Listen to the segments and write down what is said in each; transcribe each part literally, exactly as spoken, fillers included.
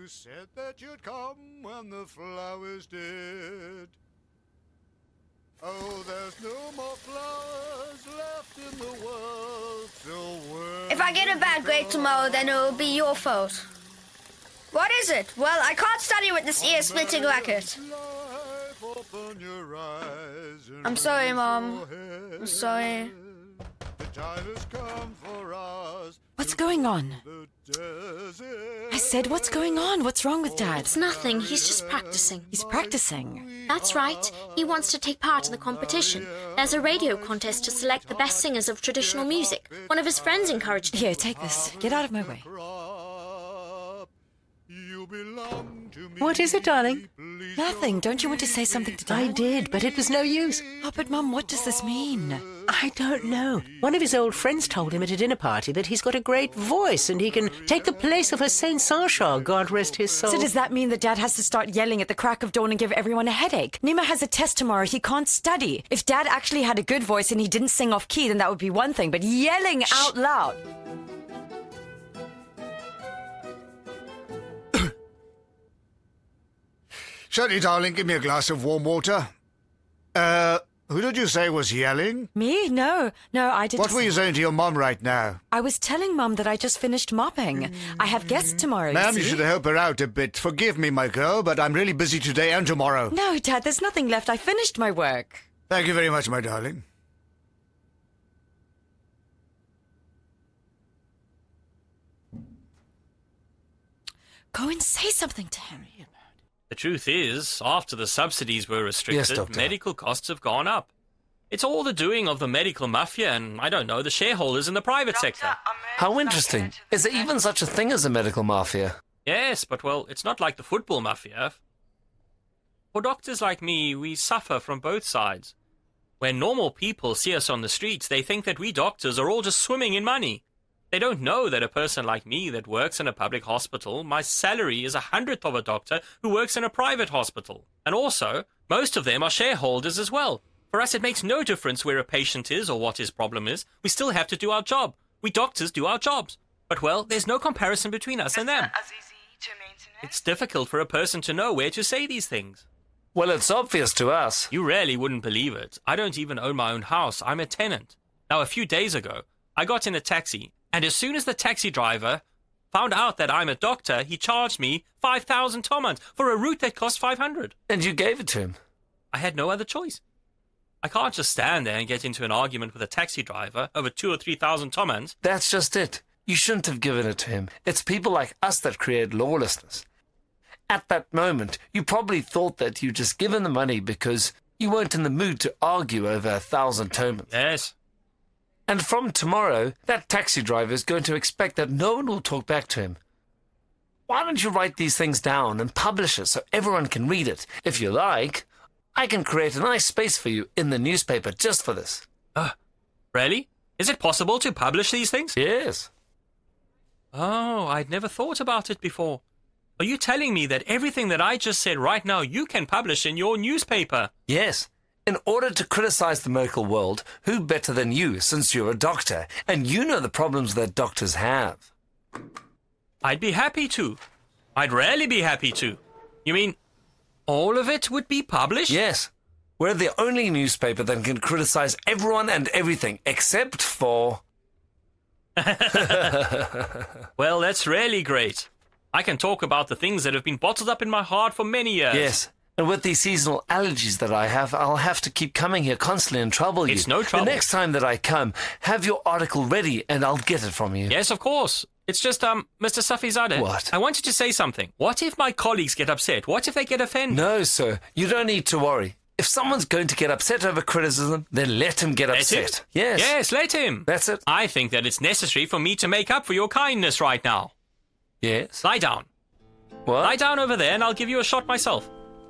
You said that you'd come when the flowers did. Oh, there's no more flowers left in the world. So if I get a bad grade tomorrow, then it'll be your fault. What is it? Well, I can't study with this ear-splitting racket. I'm sorry, Mom. I'm sorry. What's going on? I said, what's going on? What's wrong with Dad? It's nothing. He's just practicing. He's practicing? That's right. He wants to take part in the competition. There's a radio contest to select the best singers of traditional music. One of his friends encouraged him. Here, take this. Get out of my way. What is it, darling? Nothing. Don't you want to say something to Dad? I did, but it was no use. Oh, but Mum, what does this mean? I don't know. One of his old friends told him at a dinner party that he's got a great voice and he can take the place of Hussein Sarshah, God rest his soul. So does that mean that Dad has to start yelling at the crack of dawn and give everyone a headache? Nima has a test tomorrow. He can't study. If Dad actually had a good voice and he didn't sing off key, then that would be one thing. But yelling Shh. out loud... Shirley, darling, give me a glass of warm water. Uh, who did you say was yelling? Me? No. No, I didn't. What were you saying to your mum right now? I was telling Mum that I just finished mopping. I have guests tomorrow, Ma'am, you you see? should help her out a bit. Forgive me, my girl, but I'm really busy today and tomorrow. No, Dad, there's nothing left. I finished my work. Thank you very much, my darling. Go and say something to him. The truth is, after the subsidies were restricted, Yes, medical costs have gone up. It's all the doing of the medical mafia and, I don't know, the shareholders in the private sector. How interesting. Is there even such a thing as a medical mafia? Yes, but, well, it's not like the football mafia. For doctors like me, we suffer from both sides. When normal people see us on the streets, they think that we doctors are all just swimming in money. They don't know that a person like me that works in a public hospital, my salary is a hundredth of a doctor who works in a private hospital. And also, most of them are shareholders as well. For us, it makes no difference where a patient is or what his problem is. We still have to do our job. We doctors do our jobs. But, well, there's no comparison between us and them. It's difficult for a person to know where to say these things. Well, it's obvious to us. You really wouldn't believe it. I don't even own my own house. I'm a tenant. Now, a few days ago, I got in a taxi. And as soon as the taxi driver found out that I'm a doctor, he charged me five thousand tomans for a route that cost five hundred. And you gave it to him? I had no other choice. I can't just stand there and get into an argument with a taxi driver over two or three thousand tomans. That's just it. You shouldn't have given it to him. It's people like us that create lawlessness. At that moment, you probably thought that you'd just given the money because you weren't in the mood to argue over a thousand tomans. Yes. And from tomorrow, that taxi driver is going to expect that no one will talk back to him. Why don't you write these things down and publish it so everyone can read it? If you like, I can create a nice space for you in the newspaper just for this. Uh, really? Is it possible to publish these things? Yes. Oh, I'd never thought about it before. Are you telling me that everything that I just said right now you can publish in your newspaper? Yes. In order to criticize the medical world, who better than you, since you're a doctor, and you know the problems that doctors have? I'd be happy to. I'd really be happy to. You mean all of it would be published? Yes. We're the only newspaper that can criticize everyone and everything, except for... Well, that's really great. I can talk about the things that have been bottled up in my heart for many years. Yes. And with these seasonal allergies that I have, I'll have to keep coming here constantly and trouble you. It's no trouble. The next time that I come, have your article ready and I'll get it from you. Yes, of course. It's just, um, Mister Safizadeh. What? I wanted to say something. What if my colleagues get upset? What if they get offended? No, sir. You don't need to worry. If someone's going to get upset over criticism, then let him get Let upset. him? Yes. Yes, let him. That's it. I think that it's necessary for me to make up for your kindness right now. Yes. Lie down. What? Lie down over there and I'll give you a shot myself.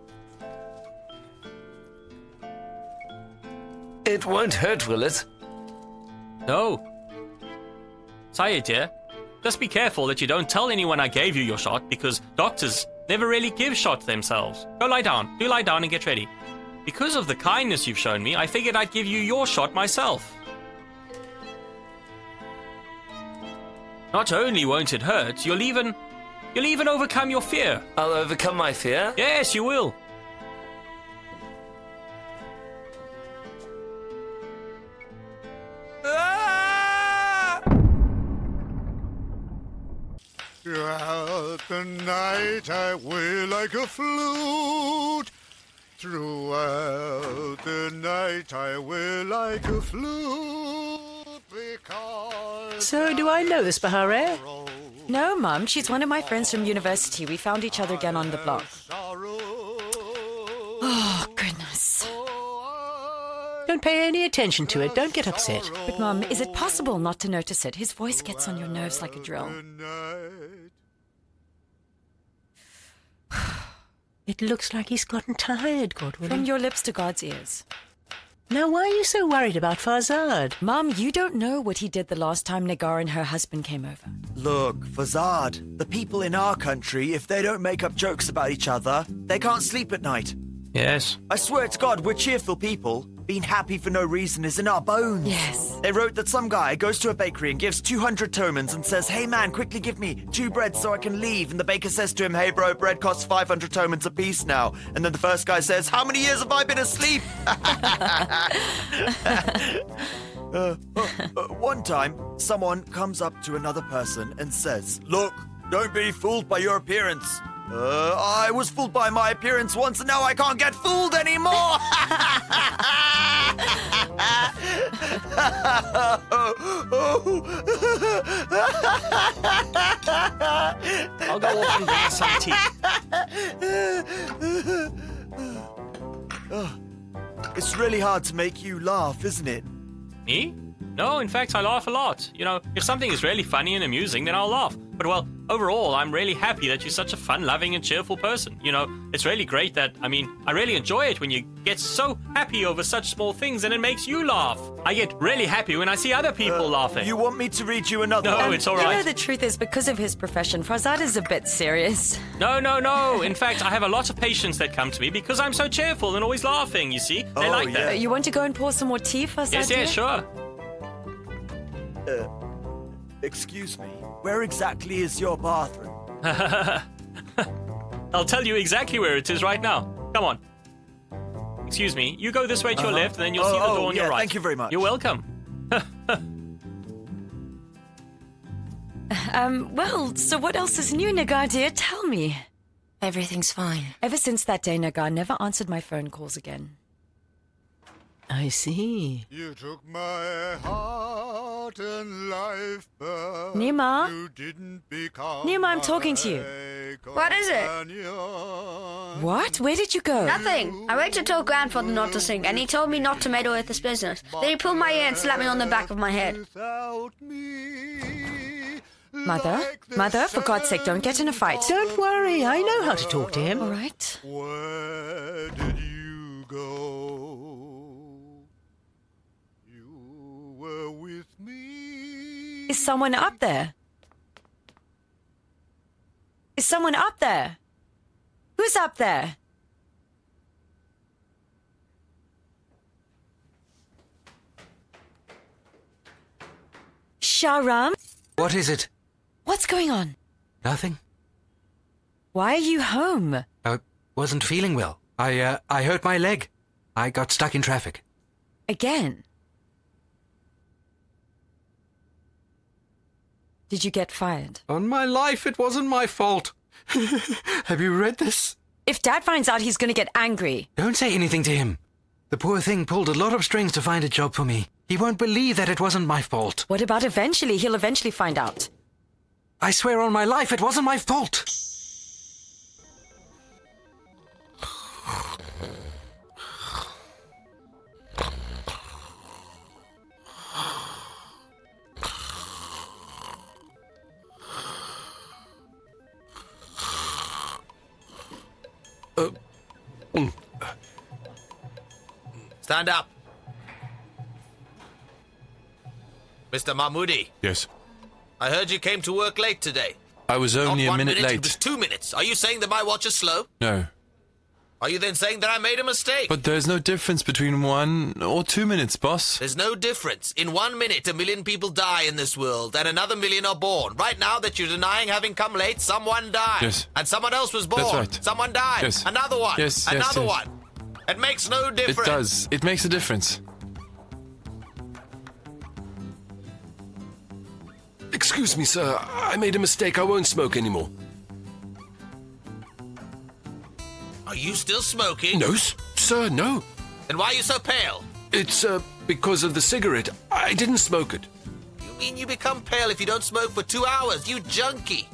It won't hurt, will it? No. Sayed, dear, just be careful that you don't tell anyone I gave you your shot, because doctors never really give shots themselves. Go lie down. Do lie down and get ready. Because of the kindness you've shown me, I figured I'd give you your shot myself. Not only won't it hurt, you'll even... You'll even overcome your fear. I'll overcome my fear. Yes, you will. Ah! Throughout the night I wail like a flute. Throughout the night I wail like a flute because... So, do I know this Bahare? No, Mum. She's one of my friends from university. We found each other again on the block. Oh, goodness. Don't pay any attention to it. Don't get upset. But, Mum, is it possible not to notice it? His voice gets on your nerves like a drill. It looks like he's gotten tired, Godwin. From your lips to God's ears. Now, why are you so worried about Farzad? Mum, you don't know what he did the last time Nagar and her husband came over. Look, Farzad, the people in our country, if they don't make up jokes about each other, they can't sleep at night. Yes. I swear to God, we're cheerful people. Being happy for no reason is in our bones. Yes. They wrote that some guy goes to a bakery and gives two hundred tomans and says, "Hey man, quickly give me two breads so I can leave." And the baker says to him, "Hey bro, bread costs five hundred tomans a piece now." And then the first guy says, "How many years have I been asleep?" uh, uh, uh, one time, someone comes up to another person and says, "Look, don't be fooled by your appearance. Uh, I was fooled by my appearance once and now I can't get fooled anymore." I'll go off and get some tea. Oh, it's really hard to make you laugh, isn't it? Me? No, in fact, I laugh a lot. You know, if something is really funny and amusing, then I'll laugh. But, well, overall, I'm really happy that you're such a fun-loving and cheerful person. You know, it's really great that, I mean, I really enjoy it when you get so happy over such small things and it makes you laugh. I get really happy when I see other people Uh, laughing. You want me to read you another No, one? it's all You know, right. the truth is, because of his profession, Farzad is a bit serious. No, no, no. In fact, I have a lot of patients that come to me because I'm so cheerful and always laughing, you see. They Oh, like yeah. Uh, that. you want to go and pour some more tea, Farzad? Yes, yes, dear? sure. Uh, excuse me, where exactly is your bathroom? I'll tell you exactly where it is right now. Come on. Excuse me. You go this way to your Uh-huh. left, and then you'll Oh, see the oh, door on yeah, your right. thank you very much. You're welcome. Um, well, so what else is new, Nagar, dear? Tell me. Everything's fine. Ever since that day, Nagar never answered my phone calls again. I see. You took my heart and life, but Nima? you didn't become Nima, I'm talking to you. my What is it? companion. What? Where did you go? Nothing. I went to tell grandfather not to sing, and he told me not to meddle with his business. Then he pulled my ear and slapped me on the back of my head. Without me, Mother? like the Mother, for God's sake, don't get in a fight. Don't worry, I know how to talk to him. All right. Where did you go? You were with me. Is someone up there? Is someone up there? Who's up there? Shahram? What is it? What's going on? Nothing. Why are you home? I wasn't feeling well. I, uh, I hurt my leg. I got stuck in traffic. Again? Did you get fired? On my life, it wasn't my fault. Have you read this? If Dad finds out, he's going to get angry. Don't say anything to him. The poor thing pulled a lot of strings to find a job for me. He won't believe that it wasn't my fault. What about eventually? He'll eventually find out. I swear on my life, it wasn't my fault. Uh, mm. Stand up. Mister Mahmoudi. Yes. I heard you came to work late today. I was only Not a one minute minute, late. It was two minutes. Are you saying that my watch is slow? No. Are you then saying that I made a mistake? But there's no difference between one or two minutes, boss. There's no difference. In one minute, a million people die in this world, and another million are born. Right now that you're denying having come late, someone died. Yes. And someone else was born. That's right. Someone died. Yes. Another one. Yes, yes, Another yes. one. It makes no difference. It does. It makes a difference. Excuse me, sir. I made a mistake. I won't smoke anymore. Are you still smoking? No, s- sir, no. Then why are you so pale? It's, uh, because of the cigarette. I didn't smoke it. You mean you become pale if you don't smoke for two hours, you junkie?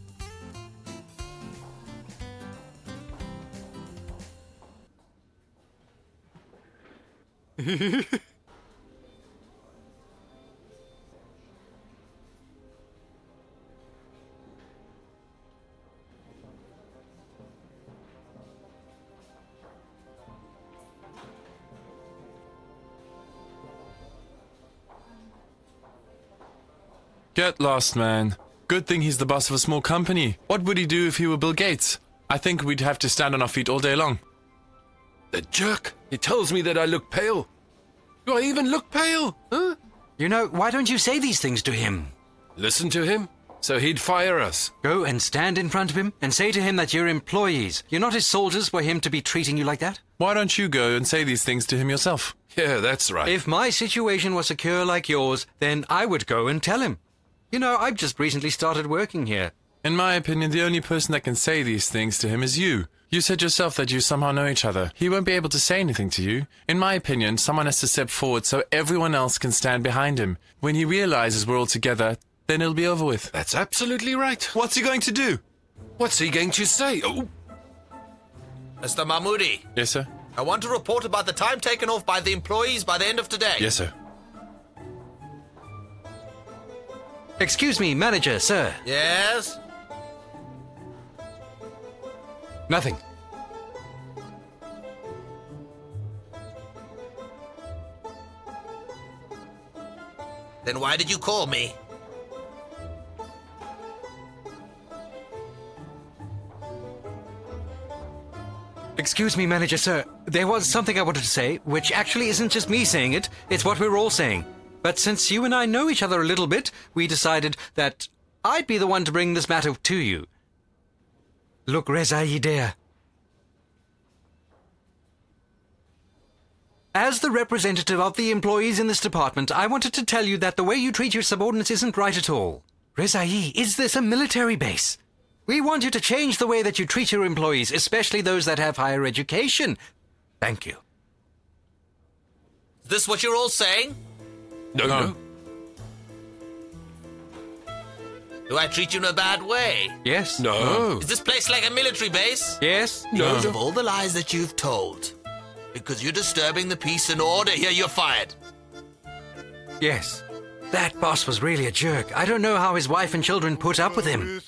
Get lost, man. Good thing he's the boss of a small company. What would he do if he were Bill Gates? I think we'd have to stand on our feet all day long. The jerk. He tells me that I look pale. Do I even look pale? Huh? You know, why don't you say these things to him? Listen to him? So he'd fire us. Go and stand in front of him and say to him that you're employees. You're not his soldiers for him to be treating you like that. Why don't you go and say these things to him yourself? Yeah, that's right. If my situation was secure like yours, then I would go and tell him. You know, I've just recently started working here. In my opinion, the only person that can say these things to him is you. You said yourself that you somehow know each other. He won't be able to say anything to you. In my opinion, someone has to step forward so everyone else can stand behind him. When he realizes we're all together, then it'll be over with. That's absolutely right. What's he going to do? What's he going to say? Oh. Mister Mahmoudi. Yes, sir? I want to report about the time taken off by the employees by the end of today. Yes, sir. Excuse me, manager, sir. Yes? Nothing. Then why did you call me? Excuse me, manager, sir. There was something I wanted to say, which actually isn't just me saying it. It's what we're all saying. But since you and I know each other a little bit, we decided that I'd be the one to bring this matter to you. Look, Rezai dear. As the representative of the employees in this department, I wanted to tell you that the way you treat your subordinates isn't right at all. Rezai, is this a military base? We want you to change the way that you treat your employees, especially those that have higher education. Thank you. Is this what you're all saying? No, no. Do I treat you in a bad way? Yes. No. Is this place like a military base? Yes. Because of all the lies that you've told. Because you're disturbing the peace and order here, you're fired. Yes. That boss was really a jerk. I don't know how his wife and children put up with him.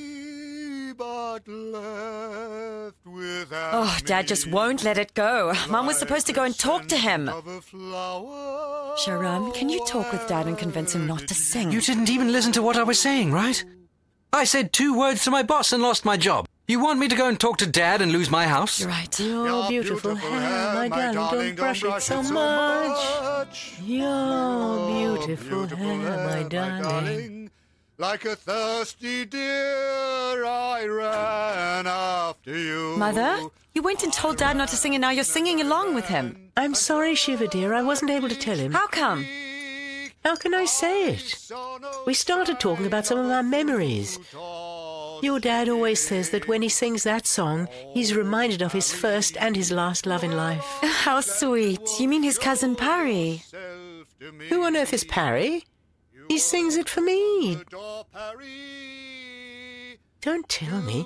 Oh, Dad just won't let it go. Mum was supposed to go and talk to him. Sharam, can you talk with Dad and convince him not to sing? You didn't even listen to what I was saying, right? I said two words to my boss and lost my job. You want me to go and talk to Dad and lose my house? You're right. Your, Your beautiful, beautiful hair, hair, my darling, darling don't brush, don't brush it so, it so much. much. Your beautiful, beautiful hair, hair, my darling. darling. Like a thirsty deer, I ran after you. Mother, you went and told Dad not to sing and now you're singing along with him. I'm sorry, Shiva dear, I wasn't able to tell him. How come? How can I say it? We started talking about some of our memories. Your dad always says that when he sings that song, he's reminded of his first and his last love in life. How sweet. You mean his cousin Parry? Who on earth is Parry? He sings it for me. Don't tell me.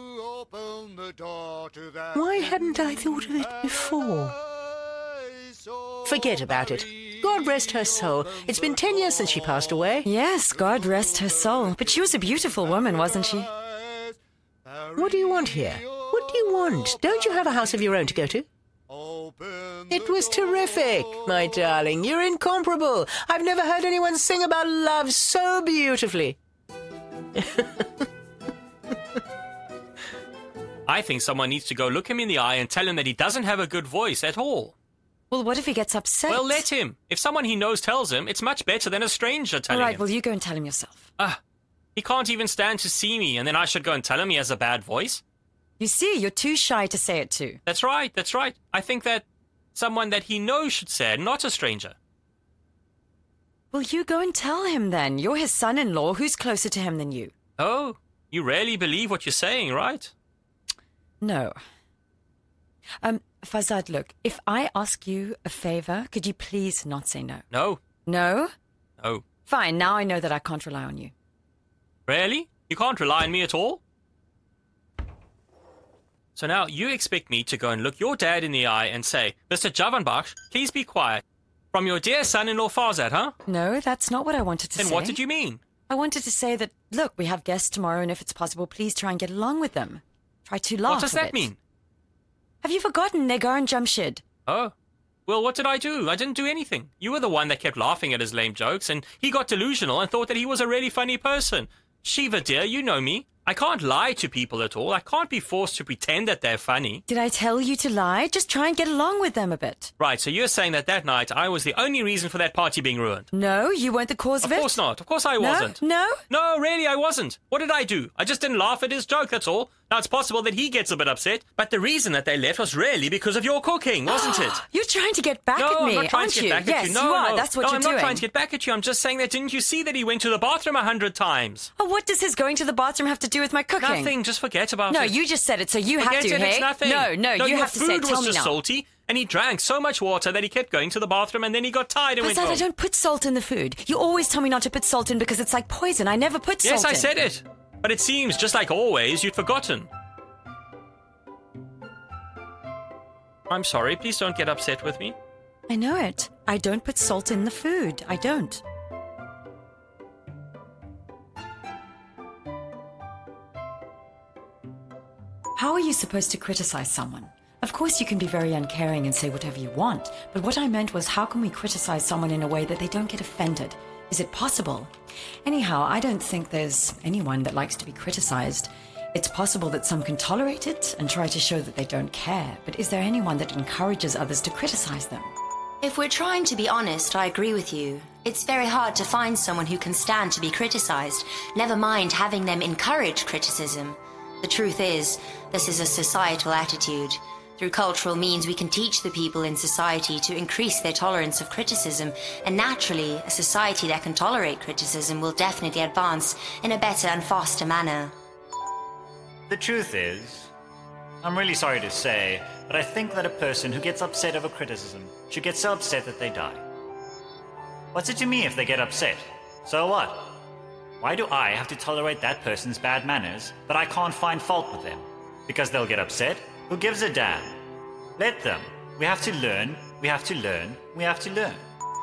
Why hadn't I thought of it before? Forget about it. God rest her soul. It's been ten years since she passed away. Yes, God rest her soul. But she was a beautiful woman, wasn't she? What do you want here? What do you want? Don't you have a house of your own to go to? It was terrific, my darling. You're incomparable. I've never heard anyone sing about love so beautifully. I think someone needs to go look him in the eye and tell him that he doesn't have a good voice at all. Well, what if he gets upset? Well, let him. If someone he knows tells him, it's much better than a stranger telling All right, him. well, you go and tell him yourself. Ah, he can't even stand to see me, and then I should go and tell him he has a bad voice? You see, you're too shy to say it to. That's right, that's right. I think that someone that he knows should say it, not a stranger. Well, you go and tell him then. You're his son-in-law. Who's closer to him than you? Oh, you really believe what you're saying, right? No. Um, Fazad, look, if I ask you a favor, could you please not say no? No. No? No. Fine, now I know that I can't rely on you. Really? You can't rely on me at all? So now you expect me to go and look your dad in the eye and say, Mister Javanbakhsh, please be quiet. From your dear son-in-law Fazad, huh? No, that's not what I wanted to then say. Then what did you mean? I wanted to say that, look, we have guests tomorrow, and if it's possible, please try and get along with them. Try to laugh What does a that bit. mean? Have you forgotten Negar and Jamshid? Oh. Well, what did I do? I didn't do anything. You were the one that kept laughing at his lame jokes, and he got delusional and thought that he was a really funny person. Shiva, dear, you know me. I can't lie to people at all. I can't be forced to pretend that they're funny. Did I tell you to lie? Just try and get along with them a bit. Right, so you're saying that that night I was the only reason for that party being ruined? No, you weren't the cause of, of it. Of course not. Of course I no? wasn't. No? No, really, I wasn't. What did I do? I just didn't laugh at his joke, that's all. Now, it's possible that he gets a bit upset, but the reason that they left was really because of your cooking, wasn't it? You're trying to get back no, at me, I'm not trying aren't to get you? back yes, at you. No, you are. No. That's what no, you're I'm doing. not trying to get back at you. I'm just saying that didn't you see that he went to the bathroom a hundred times? Oh, what does his going to the bathroom have to do with my cooking? Nothing. Just forget about no, it. No, you just said it, so you forget have to, it, hey? It's nothing. No, no, no you your have to food say it. Tell was me just now. salty, and he drank so much water that he kept going to the bathroom, and then he got tired and Fazad, went home. I don't put salt in the food. You always tell me not to put salt in because it's like poison. I never put yes, salt in. Yes, I said it. But it seems, just like always, you'd forgotten. I'm sorry. Please don't get upset with me. I know it. I don't put salt in the food. I don't. How are you supposed to criticize someone? Of course you can be very uncaring and say whatever you want, but what I meant was how can we criticize someone in a way that they don't get offended? Is it possible? Anyhow, I don't think there's anyone that likes to be criticized. It's possible that some can tolerate it and try to show that they don't care, but is there anyone that encourages others to criticize them? If we're trying to be honest, I agree with you. It's very hard to find someone who can stand to be criticized, never mind having them encourage criticism. The truth is, this is a societal attitude. Through cultural means, we can teach the people in society to increase their tolerance of criticism, and naturally, a society that can tolerate criticism will definitely advance in a better and faster manner. The truth is, I'm really sorry to say, but I think that a person who gets upset over criticism should get so upset that they die. What's it to me if they get upset? So what? Why do I have to tolerate that person's bad manners, but I can't find fault with them? Because they'll get upset? Who gives a damn? Let them. We have to learn, we have to learn, we have to learn.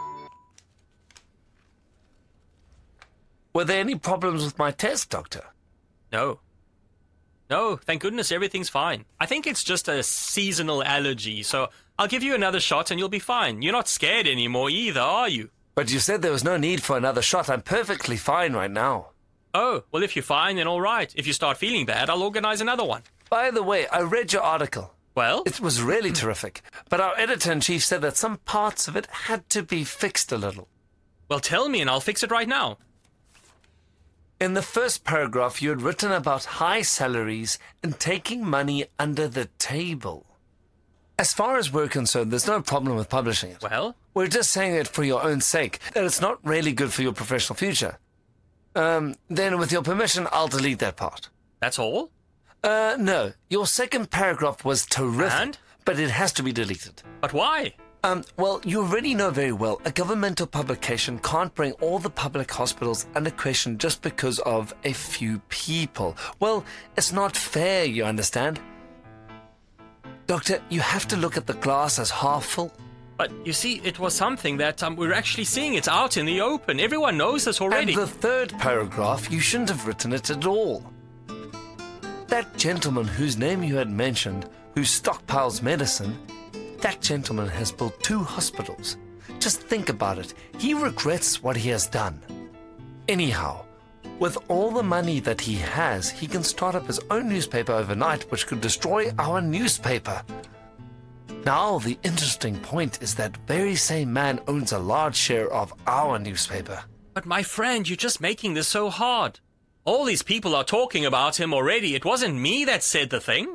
Were there any problems with my test, Doctor? No. No, thank goodness everything's fine. I think it's just a seasonal allergy, so I'll give you another shot and you'll be fine. You're not scared anymore either, are you? But you said there was no need for another shot. I'm perfectly fine right now. Oh, well, if you're fine, then all right. If you start feeling bad, I'll organize another one. By the way, I read your article. Well? It was really terrific. But our editor-in-chief said that some parts of it had to be fixed a little. Well, tell me and I'll fix it right now. In the first paragraph, you had written about high salaries and taking money under the table. As far as we're concerned, there's no problem with publishing it. Well? We're just saying it for your own sake, that it's not really good for your professional future. Um, then with your permission, I'll delete that part. That's all? Uh, no. Your second paragraph was terrific, and? But it has to be deleted. But why? Um, well, you already know very well a governmental publication can't bring all the public hospitals under question just because of a few people. Well, it's not fair, you understand? Doctor, you have to look at the glass as half full. But you see, it was something that um, we're actually seeing. It's out in the open. Everyone knows this already. And the third paragraph, you shouldn't have written it at all. That gentleman whose name you had mentioned, who stockpiles medicine, that gentleman has built two hospitals. Just think about it. He regrets what he has done. Anyhow, With all the money that he has, he can start up his own newspaper overnight, which could destroy our newspaper. Now, the interesting point is that very same man owns a large share of our newspaper. But my friend, you're just making this so hard. All these people are talking about him already. It wasn't me that said the thing.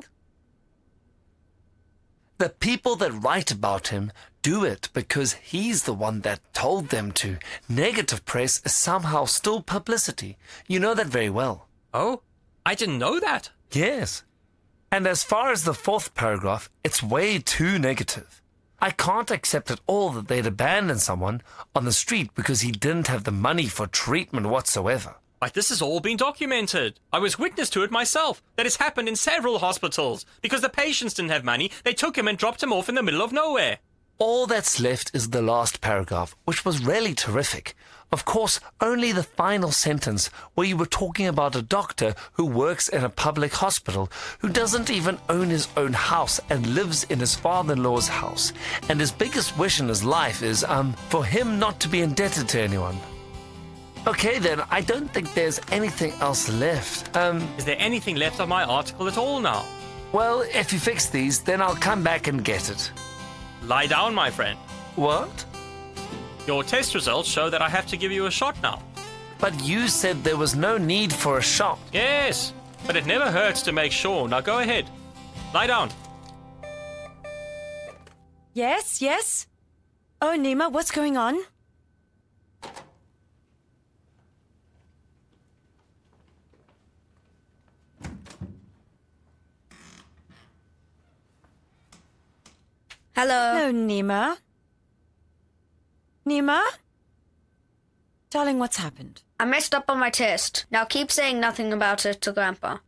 The people that write about him do it because he's the one that told them to. Negative press is somehow still publicity. You know that very well. Oh, I didn't know that. Yes. And as far as the fourth paragraph, it's way too negative. I can't accept at all that they'd abandon someone on the street because he didn't have the money for treatment whatsoever. But this has all been documented. I was witness to it myself. That has happened in several hospitals. Because the patients didn't have money, they took him and dropped him off in the middle of nowhere. All that's left is the last paragraph, which was really terrific. Of course, only the final sentence, where you were talking about a doctor who works in a public hospital, who doesn't even own his own house and lives in his father-in-law's house. And his biggest wish in his life is, um, for him not to be indebted to anyone. Okay then, I don't think there's anything else left. Um, Is there anything left of my article at all now? Well, if you fix these, then I'll come back and get it. Lie down, my friend. What? Your test results show that I have to give you a shot now. But you said there was no need for a shot. Yes, but it never hurts to make sure. Now go ahead. Lie down. Yes, yes? Oh, Nima, what's going on? Hello. Hello, Nima. Nima? Darling, what's happened? I messed up on my test. Now keep saying nothing about it to Grandpa.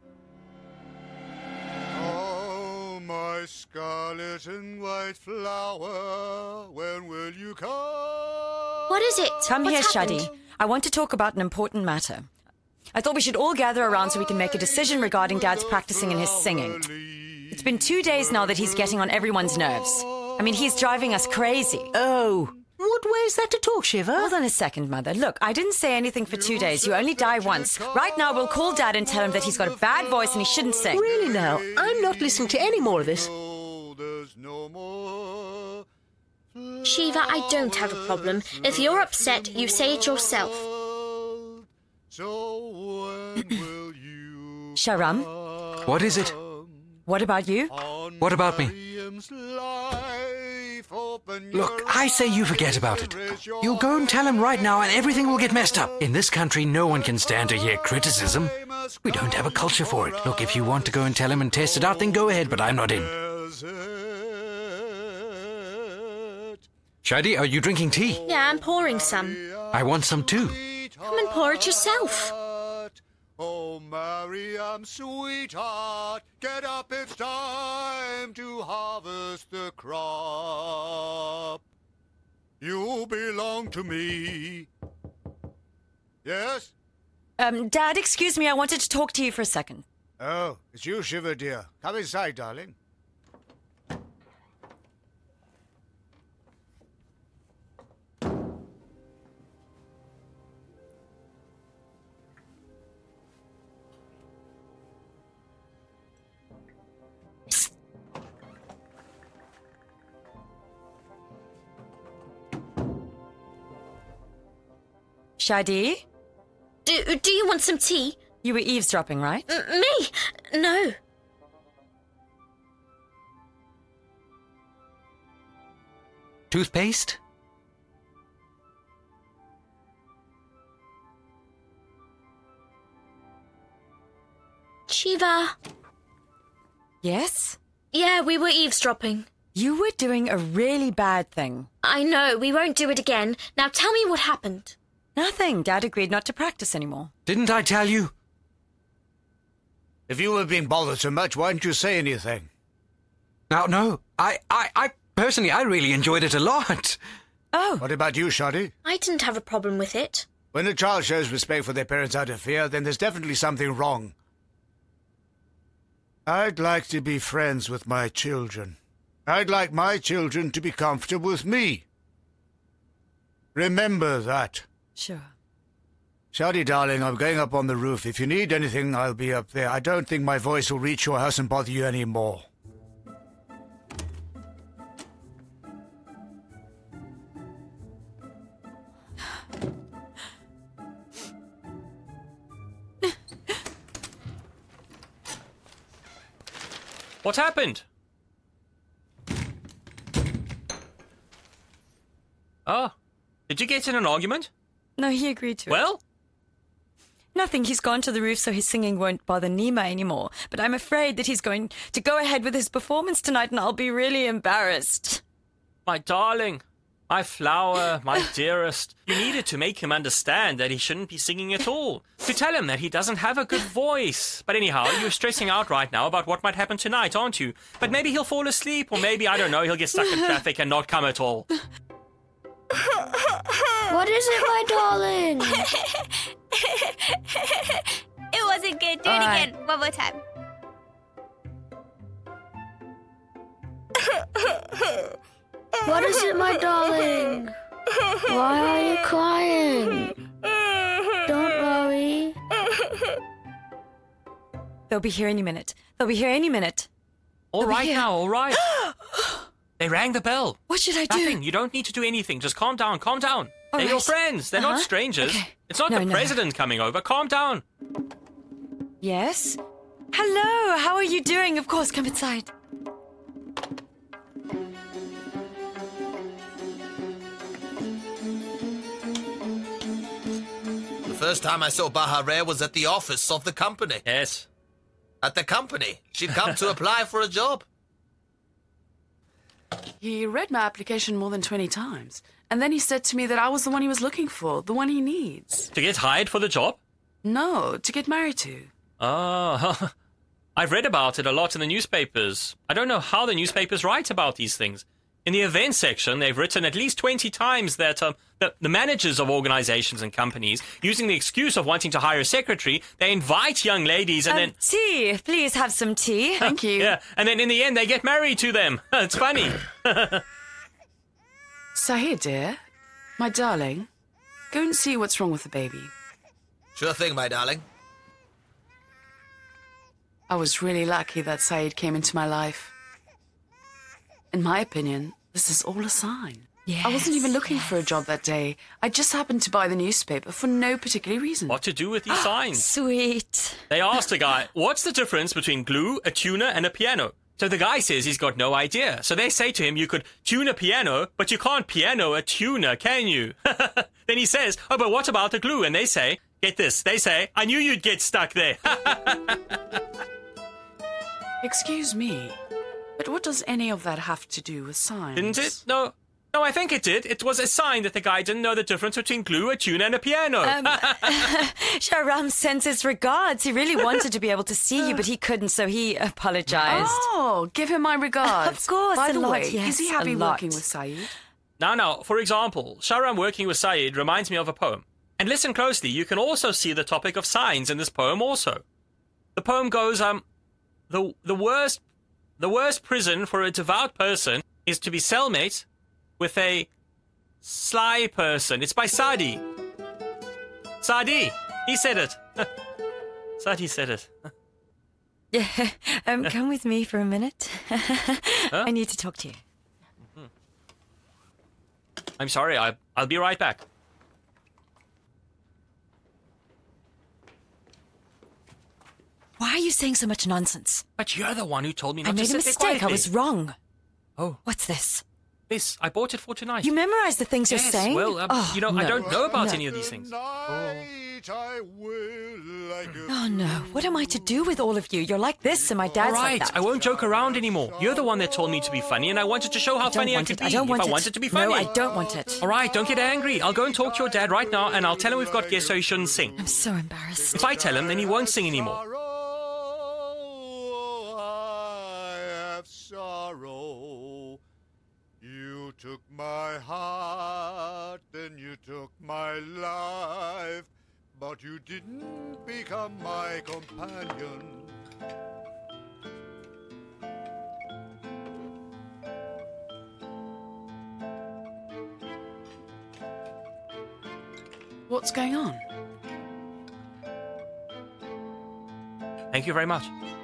Oh, my scarlet and white flower, when will you come? What is it? Come What's here, happened? Shadi. I want to talk about an important matter. I thought we should all gather around so we can make a decision regarding Dad's practicing and his singing. It's been two days now that he's getting on everyone's nerves. I mean, he's driving us crazy. Oh, what way is that to talk, Shiva? Hold on a second, Mother. Look, I didn't say anything for two days. You only die once. Right now, we'll call Dad and tell him that he's got a bad voice and he shouldn't sing. Really now? I'm not listening to any more of this. Shiva, I don't have a problem. If you're upset, you say it yourself. Sharam? What is it? What about you? What about me? Look, I say you forget about it. You go and tell him right now and everything will get messed up. In this country, no one can stand to hear criticism. We don't have a culture for it. Look, if you want to go and tell him and test it out, then go ahead, but I'm not in. Shadi, are you drinking tea? Yeah, I'm pouring some. I want some too. Come and pour it yourself. Oh, Mariam, sweetheart, get up, it's time to harvest the crop. You belong to me. Yes? Um, Dad, excuse me, I wanted to talk to you for a second. Oh, it's you, Shiva, dear. Come inside, darling. Shadi? Do, do you want some tea? You were eavesdropping, right? M- me? No. Toothpaste? Shiva. Yes? Yeah, we were eavesdropping. You were doing a really bad thing. I know, we won't do it again. Now tell me what happened. Nothing. Dad agreed not to practice anymore. Didn't I tell you? If you were being bothered so much, why didn't you say anything? No, no. I, I, I personally, I really enjoyed it a lot. Oh. What about you, Shadi? I didn't have a problem with it. When a child shows respect for their parents out of fear, then there's definitely something wrong. I'd like to be friends with my children. I'd like my children to be comfortable with me. Remember that. Sure. Sadie, darling, I'm going up on the roof. If you need anything, I'll be up there. I don't think my voice will reach your house and bother you anymore. What happened? Oh, did you get in an argument? No, he agreed to it. Well? Nothing. He's gone to the roof so his singing won't bother Nima anymore. But I'm afraid that he's going to go ahead with his performance tonight and I'll be really embarrassed. My darling, my flower, my dearest. You needed to make him understand that he shouldn't be singing at all. To tell him that he doesn't have a good voice. But anyhow, you're stressing out right now about what might happen tonight, aren't you? But maybe he'll fall asleep, or maybe, I don't know, he'll get stuck in traffic and not come at all. What is it, my darling? It wasn't good. Do All it right. again. One more time. What is it, my darling? Why are you crying? Don't worry. They'll be here any minute. They'll be here any minute. All They'll be right here. now, all right. They rang the bell. What should I do? Nothing. You don't need to do anything. Just calm down, calm down. All They're your right. friends. They're Uh-huh. not strangers. Okay. It's not No, the no. president coming over. Calm down. Yes? Hello, how are you doing? Of course, come inside. The first time I saw Bahareh was at the office of the company. Yes. At the company. She'd come to apply for a job. He read my application more than twenty times. And then he said to me that I was the one he was looking for, the one he needs. To get hired for the job? No, to get married to. Oh, I've read about it a lot in the newspapers. I don't know how the newspapers write about these things. In the events section, they've written at least twenty times that um, the, the managers of organizations and companies, using the excuse of wanting to hire a secretary, they invite young ladies and Um, then... Tea. Please have some tea. Thank you. Yeah, and then in the end, they get married to them. It's funny. Sahid, dear, my darling, go and see what's wrong with the baby. Sure thing, my darling. I was really lucky that Saeed came into my life. In my opinion, this is all a sign. Yes, I wasn't even looking for a job that day. I just happened to buy the newspaper for no particular reason. What to do with these signs? Sweet. They asked a guy, what's the difference between glue, a tuner, and a piano? So the guy says he's got no idea. So they say to him, you could tune a piano, but you can't piano a tuner, can you? Then he says, oh, but what about the glue? And they say, get this, they say, I knew you'd get stuck there. Excuse me, but what does any of that have to do with science? Didn't it? No. No, I think it did. It was a sign that the guy didn't know the difference between glue, a tuner, and a piano. Um, Sharam sends his regards. He really wanted to be able to see you, but he couldn't, so he apologized. Oh, give him my regards. Of course, By a the lot, way, yes, is he happy a lot. working with Saeed? Now, now, for example, Sharam working with Saeed reminds me of a poem. And listen closely, you can also see the topic of signs in this poem also. The poem goes, um, the the worst the worst prison for a devout person is to be cellmate with a sly person. It's by Sadi. Sadi, he said it. Sadi said it. Yeah, um, come with me for a minute. I need to talk to you. I'm sorry, I, I'll be right back. Why are you saying so much nonsense? But you're the one who told me not I to made a sit there mistake. I quietly. was wrong. Oh. What's this? This, I bought it for tonight. You memorize the things yes, you're saying? well, um, oh, you know, no. I don't know about No. any of these things. Oh, no. What am I to do with all of you? You're like this and my dad's All right, like that. I won't joke around anymore. You're the one that told me to be funny, and I wanted to show how I don't funny I want could it. be. I don't want if I it. wanted to be funny. No, I don't want it. All right, don't get angry. I'll go and talk to your dad right now, and I'll tell him we've got guests so he shouldn't sing. I'm so embarrassed. If I tell him, then he won't sing anymore. Sorrow. You took my heart, then you took my life, but you didn't become my companion. What's going on? Thank you very much.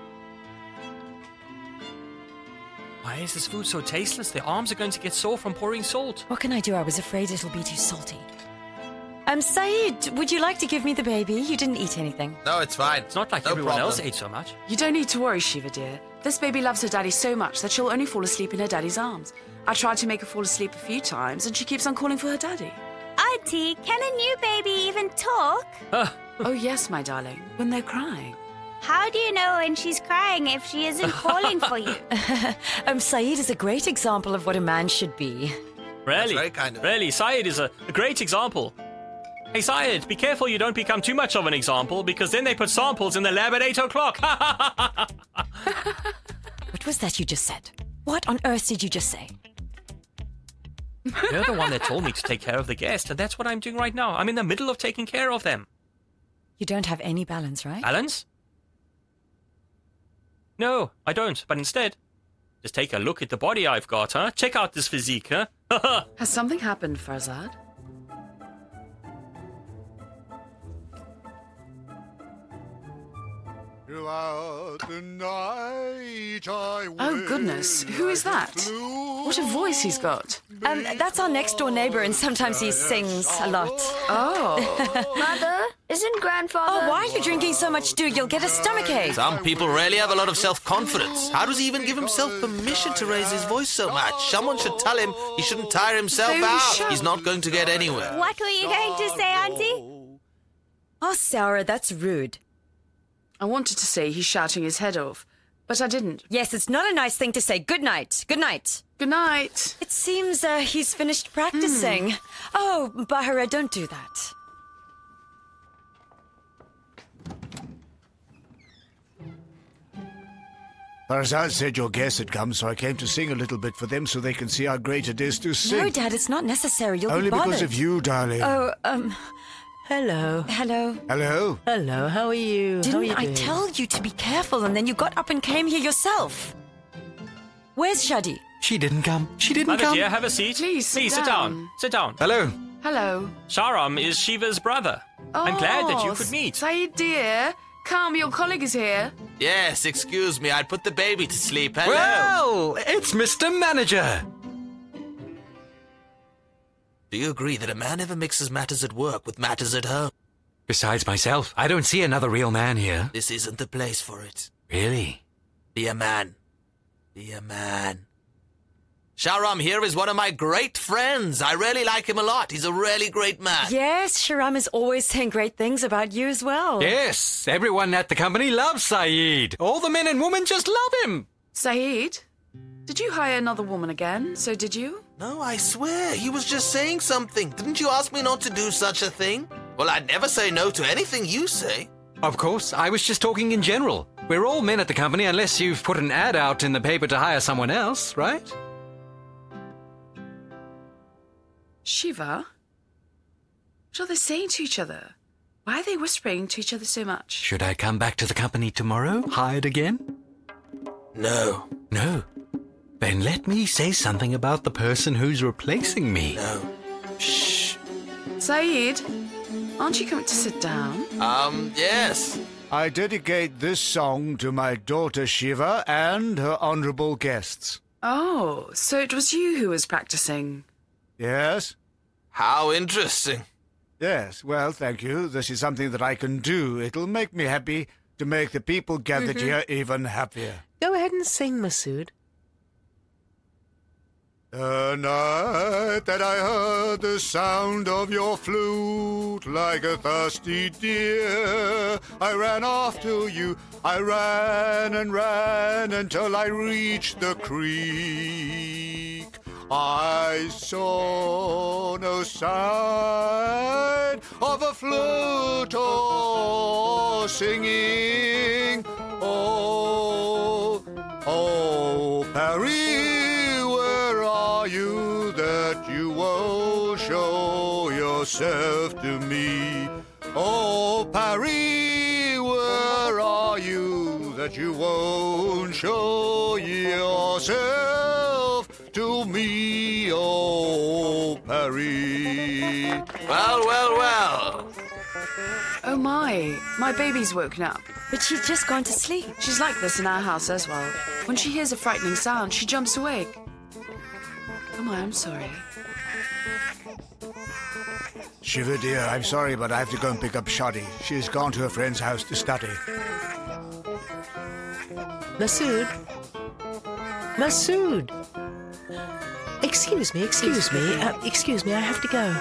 Why is this food so tasteless? Their arms are going to get sore from pouring salt. What can I do? I was afraid it'll be too salty. Um, Saeed, would you like to give me the baby? You didn't eat anything. No, it's fine. It's not like No everyone problem. else ate so much. You don't need to worry, Shiva, dear. This baby loves her daddy so much that she'll only fall asleep in her daddy's arms. I tried to make her fall asleep a few times, and she keeps on calling for her daddy. Auntie, can a new baby even talk? Oh, yes, my darling, when they're crying. How do you know when she's crying if she isn't calling for you? um, Saeed is a great example of what a man should be. Really? very kind of Really, Syed is a, a great example. Hey, Syed, be careful you don't become too much of an example, because then they put samples in the lab at eight o'clock. What was that you just said? What on earth did you just say? You're the one that told me to take care of the guest, and that's what I'm doing right now. I'm in the middle of taking care of them. You don't have any balance, right? Balance? No, I don't, but instead, just take a look at the body I've got, huh? Check out this physique, huh? Has something happened, Farzad? Throughout the night I Oh, goodness. Who is that? What a voice he's got. Um, that's our next door neighbor, and sometimes he sings a lot. Oh. Mother, isn't grandfather... Oh, why are you drinking so much stew? You'll get a stomachache. Some people really have a lot of self-confidence. How does he even give himself permission to raise his voice so much? Someone should tell him he shouldn't tire himself So out. shut- He's not going to get anywhere. What were you going to say, Auntie? Oh, Sarah, that's rude. I wanted to say he's shouting his head off, but I didn't. Yes, it's not a nice thing to say. Good night. Good night. Good night. It seems uh, he's finished practicing. Oh, Bahara, don't do that. Farzad said your guests had come, so I came to sing a little bit for them so they can see how great it is to sing. No, Dad, it's not necessary. You'll Only be bothered. because of you, darling. Oh, um... Hello. Hello. Hello. Hello, how are you? Didn't how are you I doing? tell you to be careful, and then you got up and came here yourself? Where's Shadi? She didn't come. She didn't Mother come. dear, have a seat. Please, sit Please, sit down. down. Sit down. Hello. Hello. Sharam is Shiva's brother. I'm glad that you could meet. Saeed, dear. Come, your colleague is here. Yes, excuse me. I'd put the baby to sleep. Hello. Well, it's Mister Manager. Do you agree that a man never mixes matters at work with matters at home? Besides myself, I don't see another real man here. This isn't the place for it. Really? Be a man. Be a man. Sharam here is one of my great friends. I really like him a lot. He's a really great man. Yes, Sharam is always saying great things about you as well. Yes, everyone at the company loves Saeed. All the men and women just love him. Saeed, did you hire another woman again? So did you? No, I swear, he was just saying something. Didn't you ask me not to do such a thing? Well, I'd never say no to anything you say. Of course, I was just talking in general. We're all men at the company unless you've put an ad out in the paper to hire someone else, right? Shiva? What are they saying to each other? Why are they whispering to each other so much? Should I come back to the company tomorrow, hired again? No. No. Then let me say something about the person who's replacing me. No. Shh. Saeed, aren't you coming to sit down? Um, yes. I dedicate this song to my daughter Shiva and her honourable guests. Oh, so it was you who was practicing. Yes? How interesting. Yes, well, thank you. This is something that I can do. It'll make me happy to make the people gathered Mhm. here even happier. Go ahead and sing, Masood. The night that I heard the sound of your flute, like a thirsty deer, I ran after you. I ran and ran until I reached the creek. I saw no sign of a flute or singing. Oh, oh, Paris, where are you that you won't show yourself to me? Oh, Paris, where are you that you won't show yourself to me? Oh, Paris. Well, well, well. Oh my, my baby's woken up. But she's just gone to sleep. She's like this in our house as well. When she hears a frightening sound, she jumps awake. Oh my, I'm sorry. Shiva dear, I'm sorry, but I have to go and pick up Shadi. She's gone to her friend's house to study. Masood? Masood? Excuse me, excuse me, uh, excuse me, I have to go.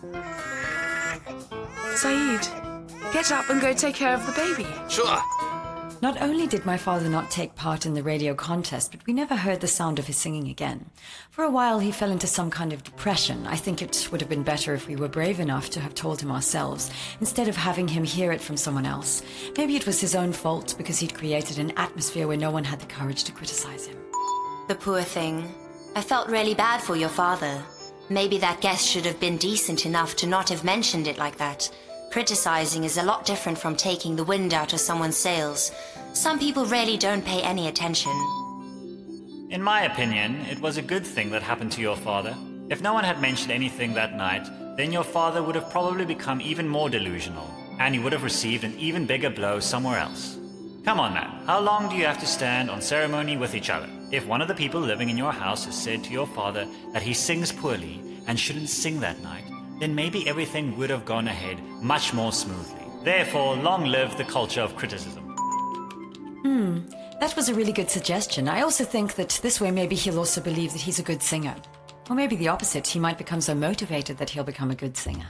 Saeed, get up and go take care of the baby. Sure. Not only did my father not take part in the radio contest, but we never heard the sound of his singing again. For a while, he fell into some kind of depression. I think it would have been better if we were brave enough to have told him ourselves, instead of having him hear it from someone else. Maybe it was his own fault because he'd created an atmosphere where no one had the courage to criticize him. The poor thing. I felt really bad for your father. Maybe that guest should have been decent enough to not have mentioned it like that. Criticizing is a lot different from taking the wind out of someone's sails. Some people really don't pay any attention. In my opinion, it was a good thing that happened to your father. If no one had mentioned anything that night, then your father would have probably become even more delusional, and he would have received an even bigger blow somewhere else. Come on, man. How long do you have to stand on ceremony with each other? If one of the people living in your house has said to your father that he sings poorly and shouldn't sing that night, then maybe everything would have gone ahead much more smoothly. Therefore, long live the culture of criticism. Hmm, that was a really good suggestion. I also think that this way maybe he'll also believe that he's a good singer. Or maybe the opposite, he might become so motivated that he'll become a good singer.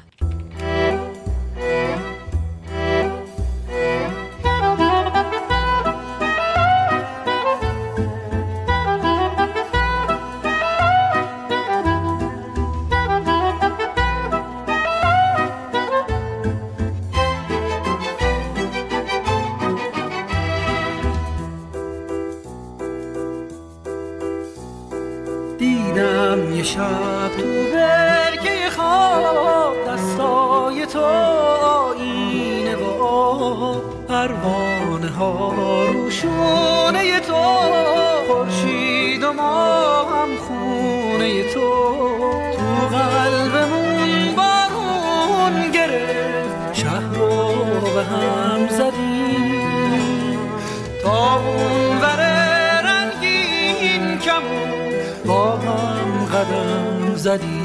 دیدم یه شب تو برکه خواب دستای تو آینه و آب پروانه ها روشونه تو خورشید و ما هم خونه تو تو قلبمون بارون گرفت شهر رو به هم زدیم تا اون وره رنگین کمون با هم قدم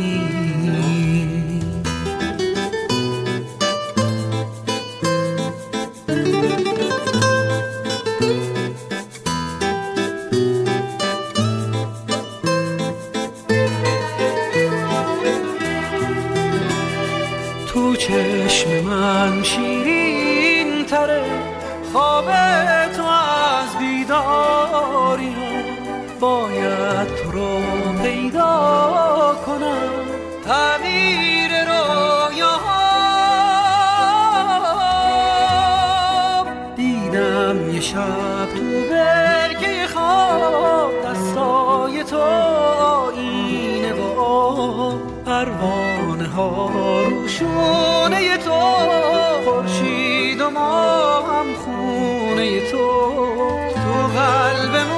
زدیم تو چشم من شیرین تره خواب تو از بیداری باید تو رو پیدا کنم تعبیر رویاهام دیدم یه شب تو برکه خواب دستای تو آینه و آب پروانه ها روشونه تو خورشید و ما هم خونه تو تو قلبمون